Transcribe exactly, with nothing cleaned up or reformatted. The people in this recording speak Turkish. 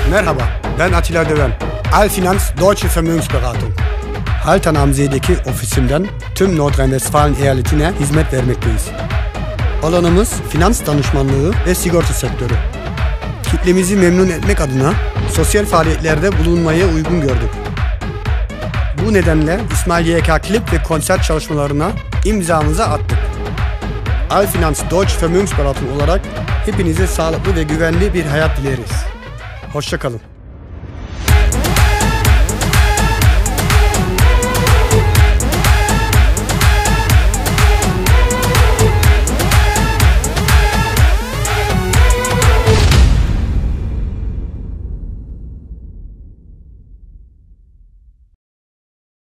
Merhaba, ben Atilla Döven. Alfinanz Deutsche Vermögensberatung. Haltern am See'deki ofisimden tüm Nordrhein-Westfalen eyaletine hizmet vermekteyiz. Alanımız finans danışmanlığı ve sigorta sektörü. Kitlemizi memnun etmek adına sosyal faaliyetlerde bulunmayı uygun gördük. Bu nedenle İsmail Y K klip ve konser çalışmalarına imzamızı attık. Alfinanz Deutsche Vermögensberatung olarak hepinize sağlıklı ve güvenli bir hayat dileriz. Hoşça kalın.